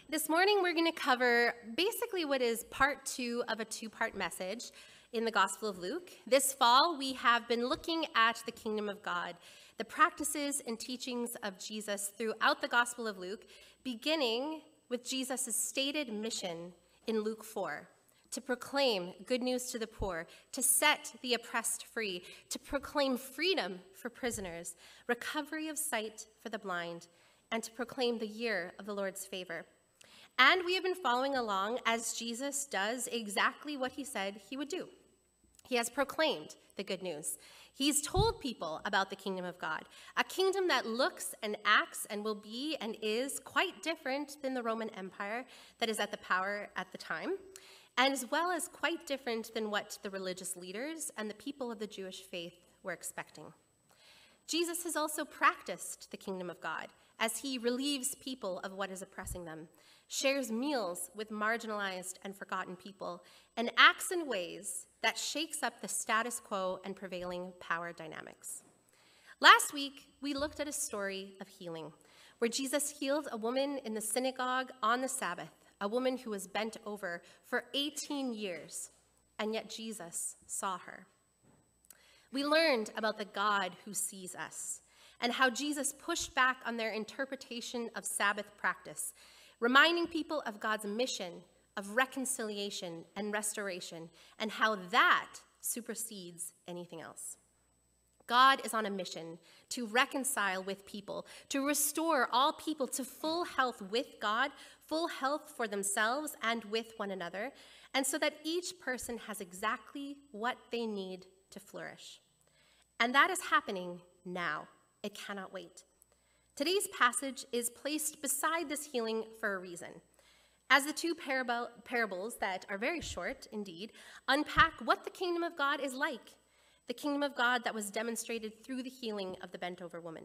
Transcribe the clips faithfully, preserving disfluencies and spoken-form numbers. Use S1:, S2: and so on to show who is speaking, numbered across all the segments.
S1: This morning we're going to cover basically what is part two of a two-part message in the Gospel of Luke. This fall we have been looking at the kingdom of God, the practices and teachings of Jesus throughout the Gospel of Luke, beginning with Jesus' stated mission in Luke four, to proclaim good news to the poor, to set the oppressed free, to proclaim freedom for prisoners, recovery of sight for the blind, and to proclaim the year of the Lord's favor. And we have been following along as Jesus does exactly what he said he would do. He has proclaimed the good news. He's told people about the kingdom of God, a kingdom that looks and acts and will be and is quite different than the Roman Empire that is at the power at the time, and as well as quite different than what the religious leaders and the people of the Jewish faith were expecting. Jesus has also practiced the kingdom of God as he relieves people of what is oppressing them, shares meals with marginalized and forgotten people, and acts in ways that shakes up the status quo and prevailing power dynamics. Last week, we looked at a story of healing, where Jesus healed a woman in the synagogue on the Sabbath, a woman who was bent over for eighteen years, and yet Jesus saw her. We learned about the God who sees us, and how Jesus pushed back on their interpretation of Sabbath practice, reminding people of God's mission of reconciliation and restoration, and how that supersedes anything else. God is on a mission to reconcile with people, to restore all people to full health with God, full health for themselves and with one another, and so that each person has exactly what they need to flourish. And that is happening now. It cannot wait. Today's passage is placed beside this healing for a reason, as the two parable, parables that are very short indeed unpack what the kingdom of God is like, the kingdom of God that was demonstrated through the healing of the bent-over woman.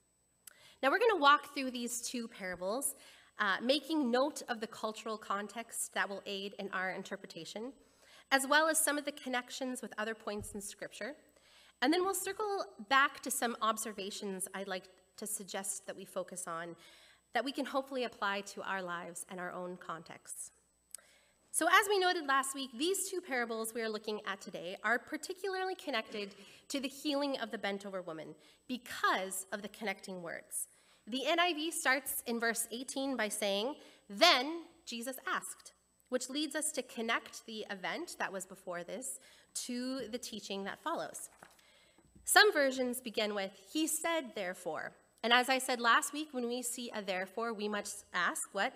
S1: Now we're going to walk through these two parables, uh, making note of the cultural context that will aid in our interpretation, as well as some of the connections with other points in Scripture. And then we'll circle back to some observations I'd like to suggest that we focus on, that we can hopefully apply to our lives and our own contexts. So as we noted last week, these two parables we are looking at today are particularly connected to the healing of the bent-over woman because of the connecting words. The N I V starts in verse eighteen by saying, "Then Jesus asked," which leads us to connect the event that was before this to the teaching that follows. Some versions begin with, "He said, therefore." And as I said last week, when we see a therefore, we must ask, what?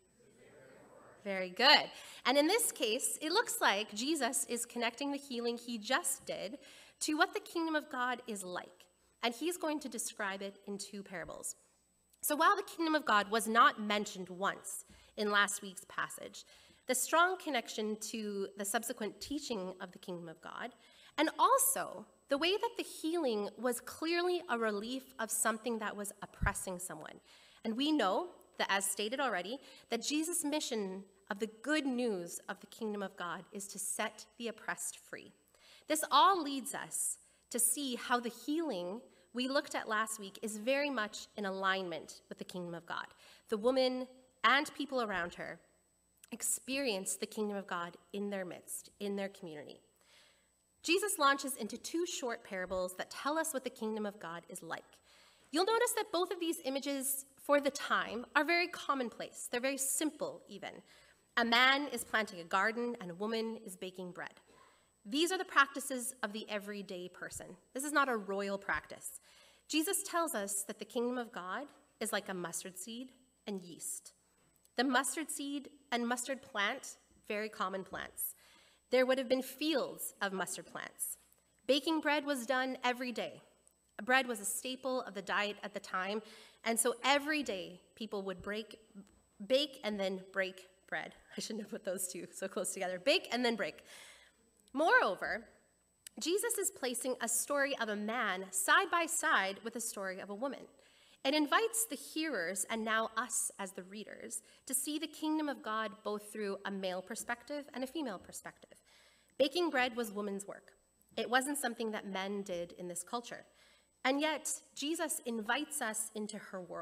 S1: Very good. And in this case, it looks like Jesus is connecting the healing he just did to what the kingdom of God is like. And he's going to describe it in two parables. So while the kingdom of God was not mentioned once in last week's passage, the strong connection to the subsequent teaching of the kingdom of God, and also the way that the healing was clearly a relief of something that was oppressing someone. And we know that, as stated already, that Jesus' mission of the good news of the kingdom of God is to set the oppressed free. This all leads us to see how the healing we looked at last week is very much in alignment with the kingdom of God. The woman and people around her experience the kingdom of God in their midst, in their community. Jesus launches into two short parables that tell us what the kingdom of God is like. You'll notice that both of these images, for the time, are very commonplace. They're very simple, even. A man is planting a garden, and a woman is baking bread. These are the practices of the everyday person. This is not a royal practice. Jesus tells us that the kingdom of God is like a mustard seed and yeast. The mustard seed and mustard plant, very common plants. There would have been fields of mustard plants. Baking bread was done every day. Bread was a staple of the diet at the time, and so every day people would break, bake and then break bread. I shouldn't have put those two so close together. Bake and then break. Moreover, Jesus is placing a story of a man side by side with a story of a woman. It invites the hearers, and now us as the readers, to see the kingdom of God both through a male perspective and a female perspective. Baking bread was women's work. It wasn't something that men did in this culture. And yet, Jesus invites us into her world,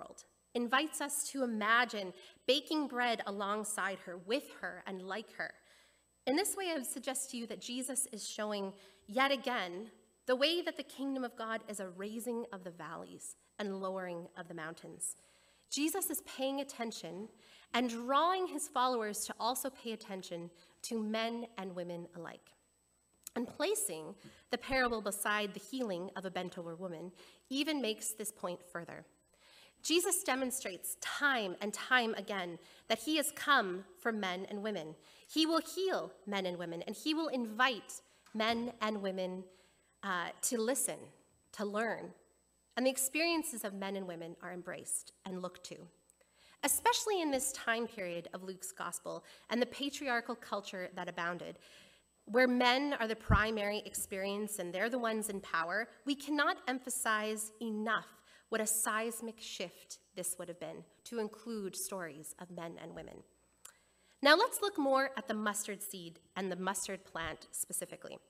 S1: invites us to imagine baking bread alongside her, with her, and like her. In this way, I would suggest to you that Jesus is showing yet again the way that the kingdom of God is a raising of the valleys and lowering of the mountains. Jesus is paying attention and drawing his followers to also pay attention to men and women alike. And placing the parable beside the healing of a bent-over woman even makes this point further. Jesus demonstrates time and time again that he has come for men and women. He will heal men and women, and he will invite men and women uh, to listen, to learn. And the experiences of men and women are embraced and looked to, especially in this time period of Luke's gospel and the patriarchal culture that abounded. Where men are the primary experience and they're the ones in power, we cannot emphasize enough what a seismic shift this would have been to include stories of men and women. Now let's look more at the mustard seed and the mustard plant specifically.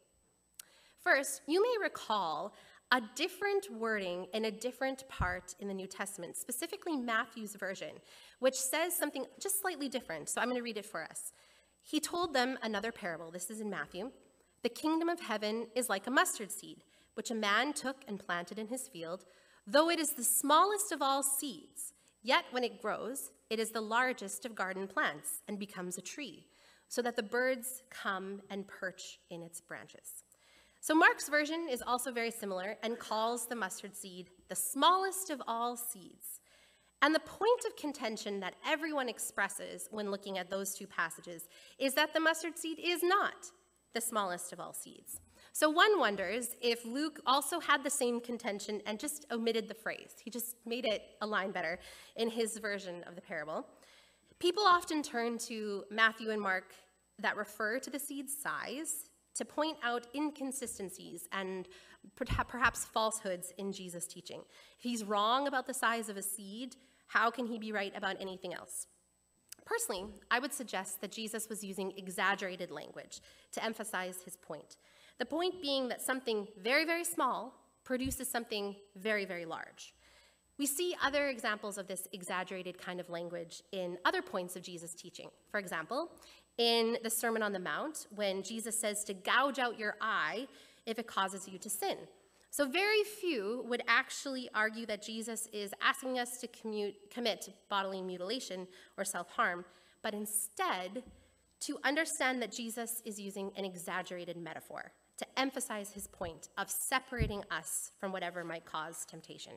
S1: First, you may recall a different wording in a different part in the New Testament, specifically Matthew's version, which says something just slightly different. So I'm going to read it for us. He told them another parable. This is in Matthew. The kingdom of heaven is like a mustard seed, which a man took and planted in his field. Though it is the smallest of all seeds, yet when it grows, it is the largest of garden plants and becomes a tree, so that the birds come and perch in its branches. So Mark's version is also very similar and calls the mustard seed the smallest of all seeds. And the point of contention that everyone expresses when looking at those two passages is that the mustard seed is not the smallest of all seeds. So one wonders if Luke also had the same contention and just omitted the phrase. He just made it align better in his version of the parable. People often turn to Matthew and Mark that refer to the seed's size to point out inconsistencies and perhaps falsehoods in Jesus' teaching. If he's wrong about the size of a seed, how can he be right about anything else? Personally, I would suggest that Jesus was using exaggerated language to emphasize his point. The point being that something very, very small produces something very, very large. We see other examples of this exaggerated kind of language in other points of Jesus' teaching. For example, in the Sermon on the Mount, when Jesus says to gouge out your eye if it causes you to sin. So very few would actually argue that Jesus is asking us to commute, commit bodily mutilation or self-harm, but instead to understand that Jesus is using an exaggerated metaphor to emphasize his point of separating us from whatever might cause temptation.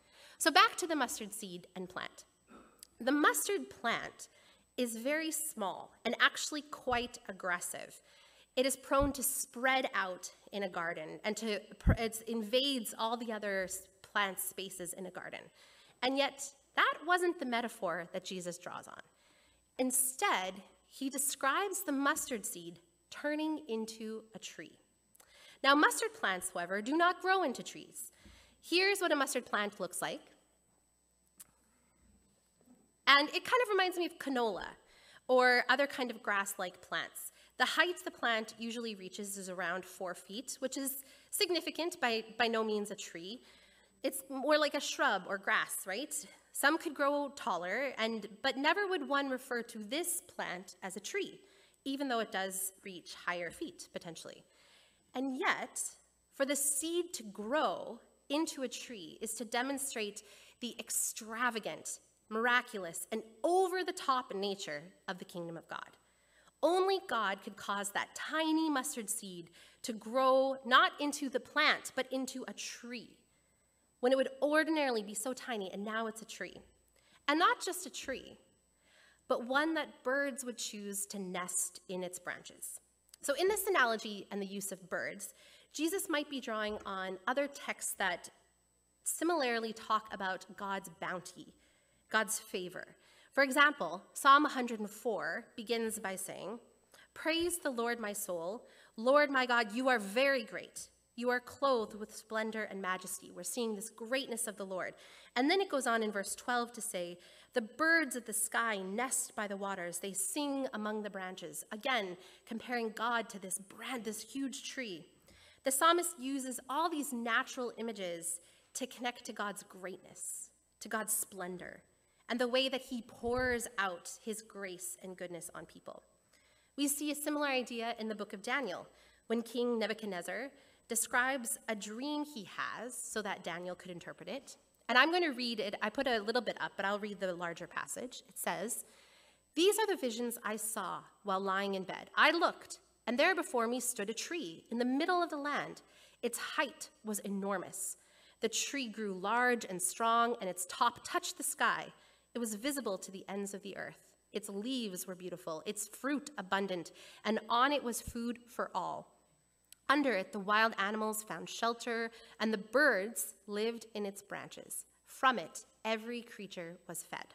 S1: So back to the mustard seed and plant. The mustard plant is very small and actually quite aggressive. It is prone to spread out in a garden and to it invades all the other plant spaces in a garden. And yet, that wasn't the metaphor that Jesus draws on. Instead, he describes the mustard seed turning into a tree. Now, mustard plants, however, do not grow into trees. Here's what a mustard plant looks like. And it kind of reminds me of canola or other kind of grass-like plants. The height the plant usually reaches is around four feet, which is significant, by, by no means a tree. It's more like a shrub or grass, right? Some could grow taller, and but never would one refer to this plant as a tree, even though it does reach higher feet, potentially. And yet, for the seed to grow into a tree is to demonstrate the extravagant, miraculous, and over-the-top nature of the kingdom of God. Only God could cause that tiny mustard seed to grow not into the plant, but into a tree, when it would ordinarily be so tiny, and now it's a tree. And not just a tree, but one that birds would choose to nest in its branches. So in this analogy and the use of birds, Jesus might be drawing on other texts that similarly talk about God's bounty, God's favor. For example, Psalm one hundred four begins by saying, "Praise the Lord, my soul. Lord, my God, you are very great. You are clothed with splendor and majesty." We're seeing this greatness of the Lord. And then it goes on in verse twelve to say, "The birds of the sky nest by the waters. They sing among the branches." Again, comparing God to this brand, this huge tree. The psalmist uses all these natural images to connect to God's greatness, to God's splendor. and the way that he pours out his grace and goodness on people. We see a similar idea in the book of Daniel, when King Nebuchadnezzar describes a dream he has so that Daniel could interpret it. And I'm going to read it. I put a little bit up, but I'll read the larger passage. It says, "These are the visions I saw while lying in bed. I looked, and there before me stood a tree in the middle of the land. Its height was enormous. The tree grew large and strong, and its top touched the sky. It was visible to the ends of the earth. Its leaves were beautiful, its fruit abundant, and on it was food for all. Under it, the wild animals found shelter, and the birds lived in its branches. From it, every creature was fed."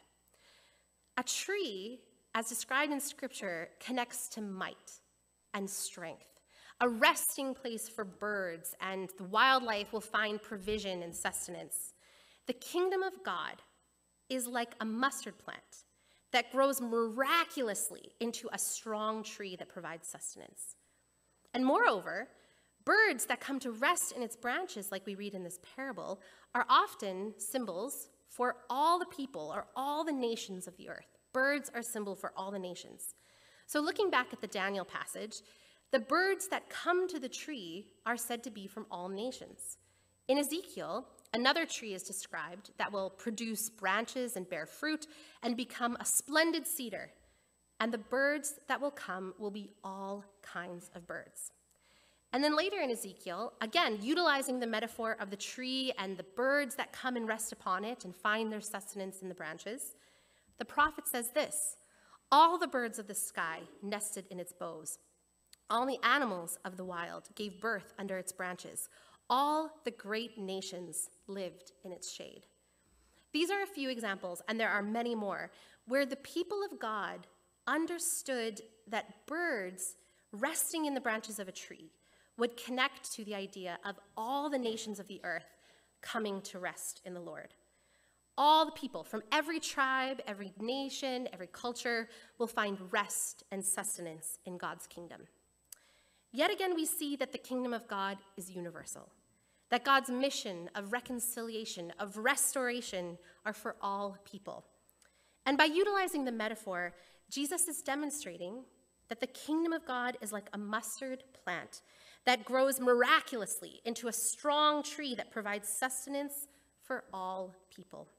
S1: A tree, as described in Scripture, connects to might and strength, a resting place for birds, and the wildlife will find provision and sustenance. The kingdom of God is like a mustard plant that grows miraculously into a strong tree that provides sustenance. And moreover, birds that come to rest in its branches, like we read in this parable, are often symbols for all the people or all the nations of the earth. Birds are a symbol for all the nations. So looking back at the Daniel passage, the birds that come to the tree are said to be from all nations. In Ezekiel, another tree is described that will produce branches and bear fruit and become a splendid cedar. And the birds that will come will be all kinds of birds. And then later in Ezekiel, again, utilizing the metaphor of the tree and the birds that come and rest upon it and find their sustenance in the branches, the prophet says this, "All the birds of the sky nested in its boughs. All the animals of the wild gave birth under its branches. All the great nations lived in its shade." These are a few examples, and there are many more, where the people of God understood that birds resting in the branches of a tree would connect to the idea of all the nations of the earth coming to rest in the Lord. All the people from every tribe, every nation, every culture will find rest and sustenance in God's kingdom. Yet again, we see that the kingdom of God is universal, that God's mission of reconciliation, of restoration, are for all people. And by utilizing the metaphor, Jesus is demonstrating that the kingdom of God is like a mustard plant that grows miraculously into a strong tree that provides sustenance for all people.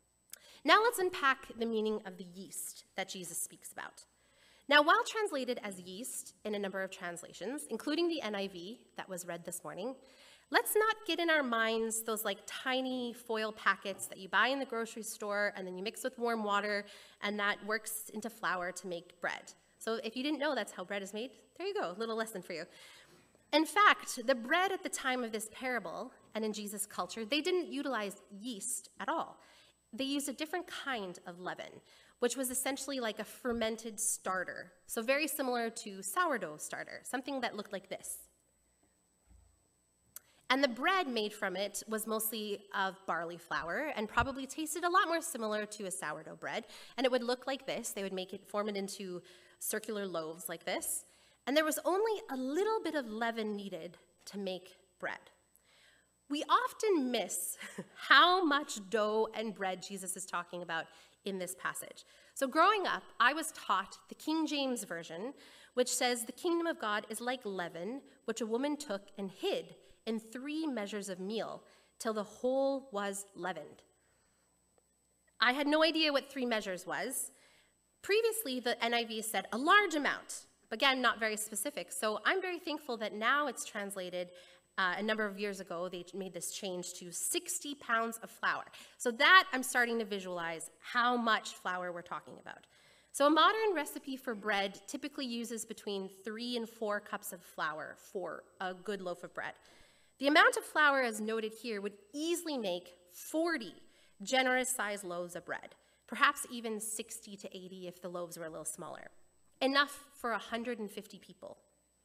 S1: Now let's unpack the meaning of the yeast that Jesus speaks about. Now, while translated as yeast in a number of translations, including the N I V that was read this morning, let's not get in our minds those like tiny foil packets that you buy in the grocery store and then you mix with warm water and that works into flour to make bread. So if you didn't know that's how bread is made, there you go, a little lesson for you. In fact, the bread at the time of this parable and in Jesus' culture, they didn't utilize yeast at all. They used a different kind of leaven, which was essentially like a fermented starter. So very similar to sourdough starter, something that looked like this. And the bread made from it was mostly of barley flour and probably tasted a lot more similar to a sourdough bread. And it would look like this. They would make it, form it into circular loaves like this. And there was only a little bit of leaven needed to make bread. We often miss how much dough and bread Jesus is talking about in this passage. So growing up, I was taught the King James Version, which says the kingdom of God is like leaven, which a woman took and hid in three measures of meal till the whole was leavened. I had no idea what three measures was. Previously, the N I V said a large amount, again, not very specific. So I'm very thankful that now it's translated. Uh, a number of years ago, they made this change to sixty pounds of flour. So that I'm starting to visualize how much flour we're talking about. So a modern recipe for bread typically uses between three and four cups of flour for a good loaf of bread. The amount of flour, as noted here, would easily make forty generous-sized loaves of bread, perhaps even sixty to eighty if the loaves were a little smaller, enough for one hundred fifty people.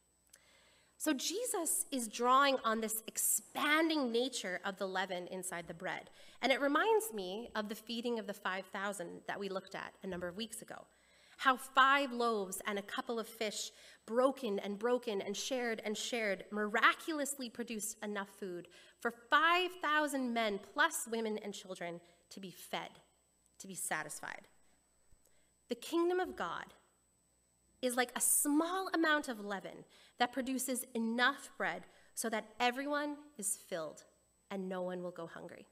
S1: So Jesus is drawing on this expanding nature of the leaven inside the bread. And it reminds me of the feeding of the five thousand that we looked at a number of weeks ago. How five loaves and a couple of fish, broken and broken and shared and shared, miraculously produced enough food for five thousand men plus women and children to be fed to be satisfied. The kingdom of God is like a small amount of leaven that produces enough bread so that everyone is filled and no one will go hungry.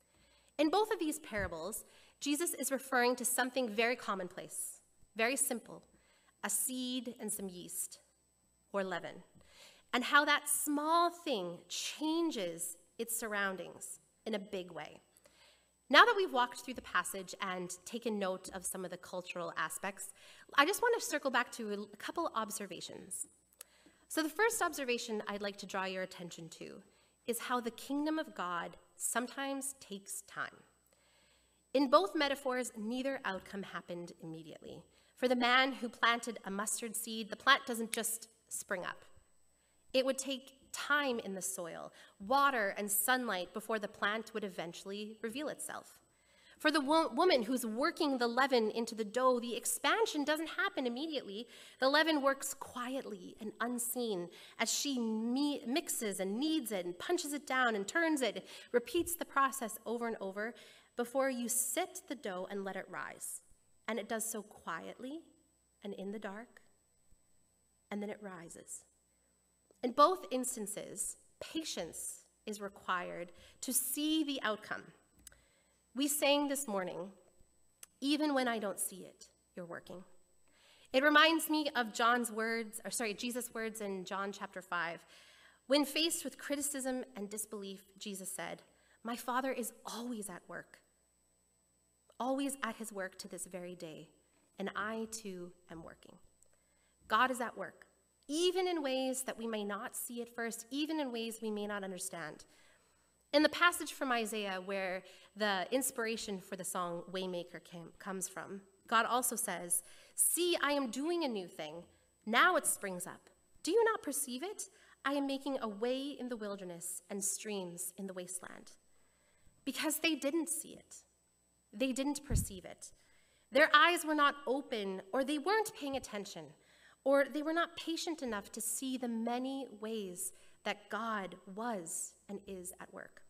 S1: In both of these parables, Jesus is referring to something very commonplace, very simple, a seed and some yeast, or leaven, and how that small thing changes its surroundings in a big way. Now that we've walked through the passage and taken note of some of the cultural aspects, I just want to circle back to a couple observations. So the first observation I'd like to draw your attention to is how the kingdom of God sometimes takes time. In both metaphors, neither outcome happened immediately. For the man who planted a mustard seed, the plant doesn't just spring up. It would take time in the soil, water and sunlight before the plant would eventually reveal itself. For the wo- woman who's working the leaven into the dough, the expansion doesn't happen immediately. The leaven works quietly and unseen as she me- mixes and kneads it and punches it down and turns it, repeats the process over and over before you sit the dough and let it rise. And it does so quietly and in the dark, and then it rises. In both instances, patience is required to see the outcome. We sang this morning, even when I don't see it, you're working. It reminds me of John's words, or sorry, Jesus' words in John chapter five. When faced with criticism and disbelief, Jesus said, "My Father is always at work, always at his work to this very day, and I too am working." God is at work, even in ways that we may not see at first, even in ways we may not understand. In the passage from Isaiah where the inspiration for the song Waymaker came, comes from, God also says, "See, I am doing a new thing. Now it springs up. Do you not perceive it? I am making a way in the wilderness and streams in the wasteland." Because they didn't see it. They didn't perceive it. Their eyes were not open, or they weren't paying attention, or they were not patient enough to see the many ways that God was and is at work.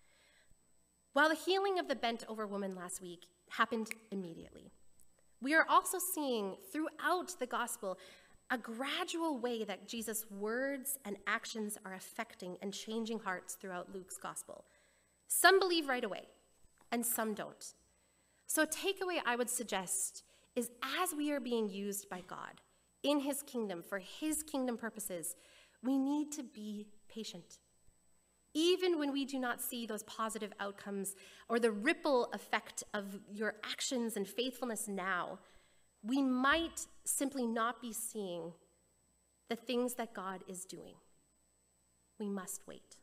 S1: While the healing of the bent-over woman last week happened immediately, we are also seeing throughout the gospel a gradual way that Jesus' words and actions are affecting and changing hearts throughout Luke's gospel. Some believe right away, and some don't. So a takeaway I would suggest is as we are being used by God in his kingdom for his kingdom purposes, we need to be patient. Even when we do not see those positive outcomes or the ripple effect of your actions and faithfulness now, we might simply not be seeing the things that God is doing. We must wait.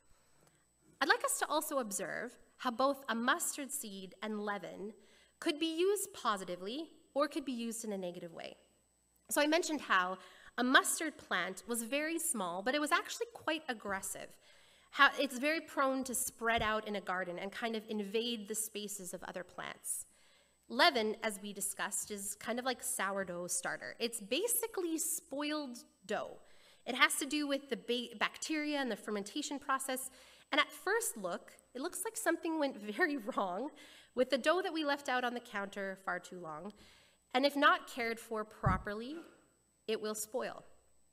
S1: I'd like us to also observe how both a mustard seed and leaven could be used positively or could be used in a negative way. So I mentioned how a mustard plant was very small, but it was actually quite aggressive. How it's very prone to spread out in a garden and kind of invade the spaces of other plants. Leaven, as we discussed, is kind of like sourdough starter. It's basically spoiled dough. It has to do with the ba- bacteria and the fermentation process. And at first look, it looks like something went very wrong with the dough that we left out on the counter far too long. And if not cared for properly, it will spoil.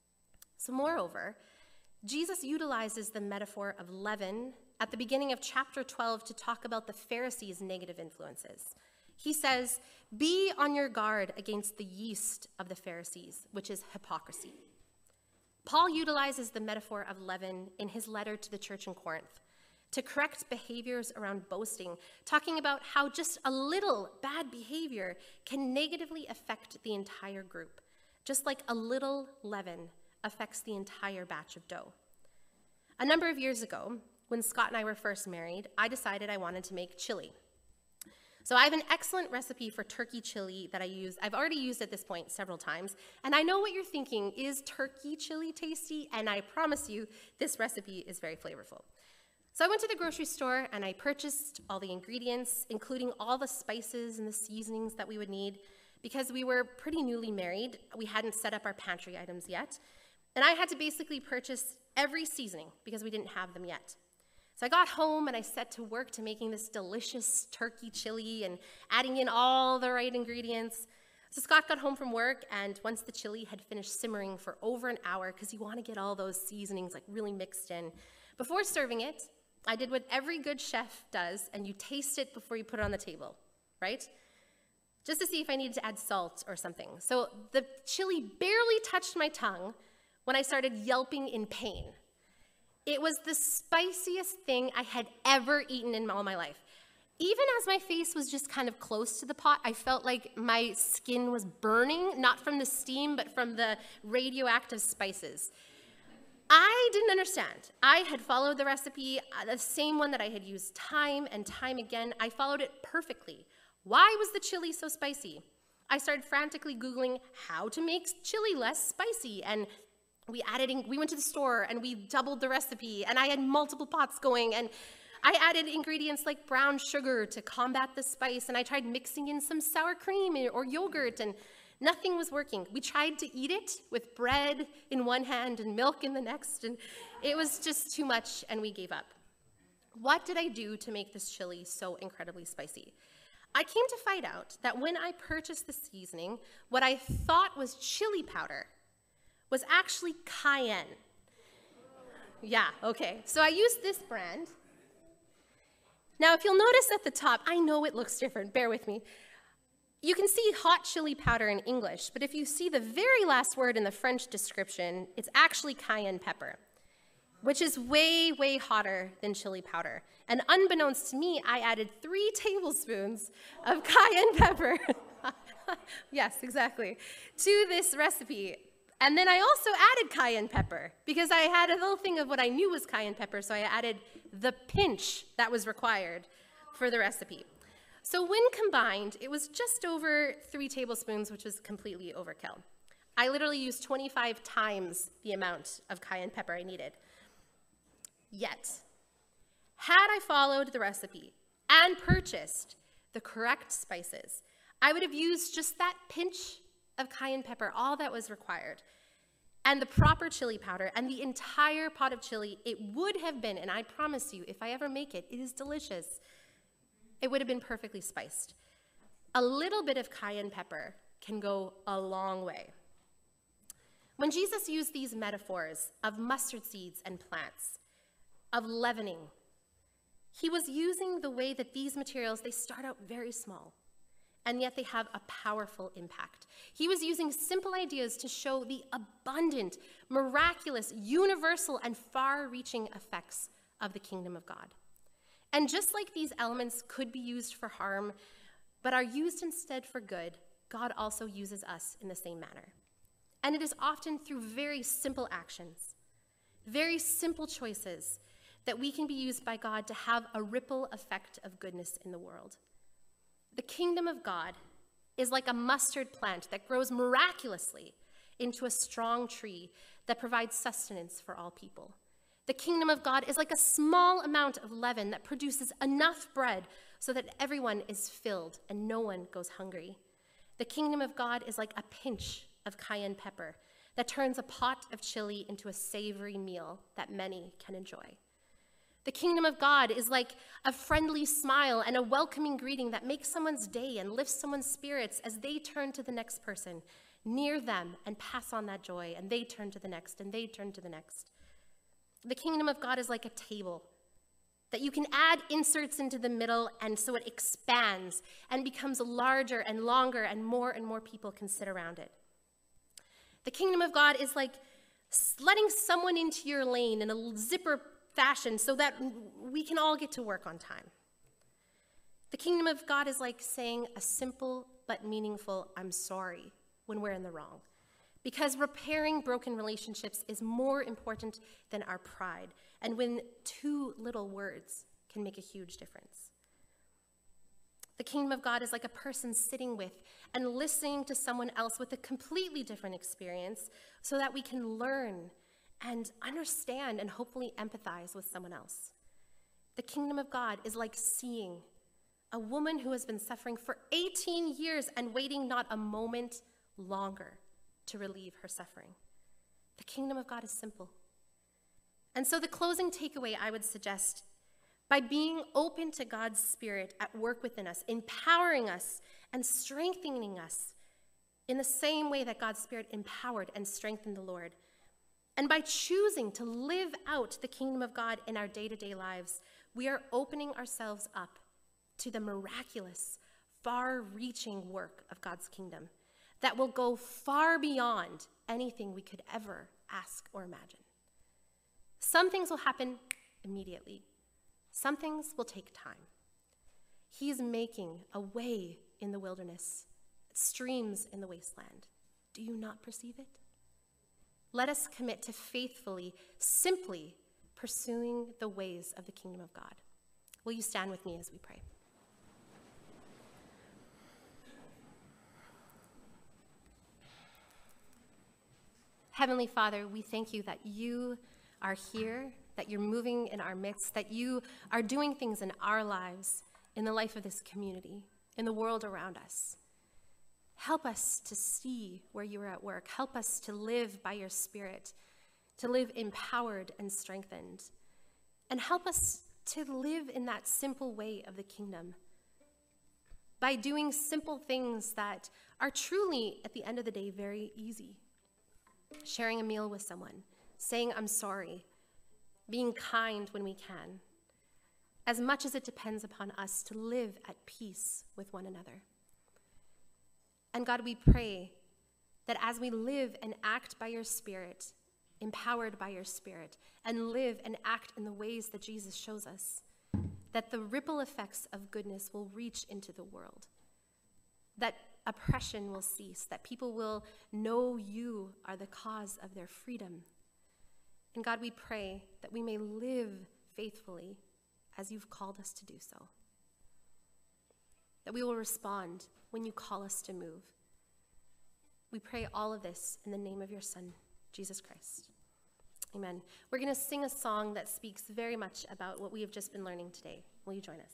S1: So moreover, Jesus utilizes the metaphor of leaven at the beginning of chapter twelve to talk about the Pharisees' negative influences. He says, "Be on your guard against the yeast of the Pharisees, which is hypocrisy." Paul utilizes the metaphor of leaven in his letter to the church in Corinth to correct behaviors around boasting, talking about how just a little bad behavior can negatively affect the entire group, just like a little leaven affects the entire batch of dough. A number of years ago, when Scott and I were first married, I decided I wanted to make chili. So I have an excellent recipe for turkey chili that I use. I've already used at this point several times, and I know what you're thinking, is turkey chili tasty? And I promise you, this recipe is very flavorful. So I went to the grocery store and I purchased all the ingredients, including all the spices and the seasonings that we would need, because we were pretty newly married. We hadn't set up our pantry items yet. And I had to basically purchase every seasoning because we didn't have them yet. So I got home and I set to work to making this delicious turkey chili and adding in all the right ingredients. So Scott got home from work, and once the chili had finished simmering for over an hour, because you want to get all those seasonings like really mixed in, before serving it, I did what every good chef does, and you taste it before you put it on the table, right? Just to see if I needed to add salt or something. So the chili barely touched my tongue when I started yelping in pain. It was the spiciest thing I had ever eaten in all my life. Even as my face was just kind of close to the pot, I felt like my skin was burning, not from the steam, but from the radioactive spices. I didn't understand. I had followed the recipe, the same one that I had used time and time again. I followed it perfectly. Why was the chili so spicy? I started frantically Googling how to make chili less spicy, and we added in, we went to the store and we doubled the recipe, and I had multiple pots going, and I added ingredients like brown sugar to combat the spice, and I tried mixing in some sour cream or yogurt, and nothing was working. We tried to eat it with bread in one hand and milk in the next, and it was just too much, and we gave up. What did I do to make this chili so incredibly spicy? I came to find out that when I purchased the seasoning, what I thought was chili powder was actually cayenne. Yeah, okay. So I used this brand. Now, if you'll notice at the top, I know it looks different, bear with me. You can see hot chili powder in English, but if you see the very last word in the French description, it's actually cayenne pepper, which is way, way hotter than chili powder. And unbeknownst to me, I added three tablespoons of cayenne pepper, yes, exactly, to this recipe. And then I also added cayenne pepper because I had a little thing of what I knew was cayenne pepper, so I added the pinch that was required for the recipe. So when combined, it was just over three tablespoons, which was completely overkill. I literally used twenty-five times the amount of cayenne pepper I needed. Yet, had I followed the recipe and purchased the correct spices, I would have used just that pinch of cayenne pepper, all that was required, and the proper chili powder, and the entire pot of chili. It would have been, and I promise you, if I ever make it, it is delicious. It would have been perfectly spiced. A little bit of cayenne pepper can go a long way. When Jesus used these metaphors of mustard seeds and plants, of leavening, he was using the way that these materials, they start out very small, and yet they have a powerful impact. He was using simple ideas to show the abundant, miraculous, universal, and far-reaching effects of the kingdom of God. And just like these elements could be used for harm, but are used instead for good, God also uses us in the same manner. And it is often through very simple actions, very simple choices, that we can be used by God to have a ripple effect of goodness in the world. The kingdom of God is like a mustard plant that grows miraculously into a strong tree that provides sustenance for all people. The kingdom of God is like a small amount of leaven that produces enough bread so that everyone is filled and no one goes hungry. The kingdom of God is like a pinch of cayenne pepper that turns a pot of chili into a savory meal that many can enjoy. The kingdom of God is like a friendly smile and a welcoming greeting that makes someone's day and lifts someone's spirits as they turn to the next person near them and pass on that joy, and they turn to the next, and they turn to the next. The kingdom of God is like a table that you can add inserts into the middle, and so it expands and becomes larger and longer, and more and more people can sit around it. The kingdom of God is like letting someone into your lane in a zipper fashion so that we can all get to work on time. The kingdom of God is like saying a simple but meaningful "I'm sorry" when we're in the wrong. Because repairing broken relationships is more important than our pride, and when two little words can make a huge difference. The kingdom of God is like a person sitting with and listening to someone else with a completely different experience so that we can learn and understand and hopefully empathize with someone else. The kingdom of God is like seeing a woman who has been suffering for eighteen years and waiting not a moment longer to relieve her suffering. The kingdom of God is simple. And so the closing takeaway I would suggest by being open to God's Spirit at work within us, empowering us and strengthening us in the same way that God's Spirit empowered and strengthened the Lord. And by choosing to live out the kingdom of God in our day-to-day lives, we are opening ourselves up to the miraculous, far-reaching work of God's kingdom that will go far beyond anything we could ever ask or imagine. Some things will happen immediately. Some things will take time. He is making a way in the wilderness, streams in the wasteland. Do you not perceive it? Let us commit to faithfully, simply pursuing the ways of the kingdom of God. Will you stand with me as we pray? Heavenly Father, we thank you that you are here, that you're moving in our midst, that you are doing things in our lives, in the life of this community, in the world around us. Help us to see where you are at work. Help us to live by your Spirit, to live empowered and strengthened. And help us to live in that simple way of the kingdom, by doing simple things that are truly, at the end of the day, very easy. Sharing a meal with someone, saying I'm sorry, being kind when we can, as much as it depends upon us to live at peace with one another. And God, we pray that as we live and act by your Spirit, empowered by your Spirit, and live and act in the ways that Jesus shows us, that the ripple effects of goodness will reach into the world, that oppression will cease, that people will know you are the cause of their freedom. And God, we pray that we may live faithfully as you've called us to do so, that we will respond when you call us to move. We pray all of this in the name of your Son, Jesus Christ. Amen. We're going to sing a song that speaks very much about what we have just been learning today. Will you join us?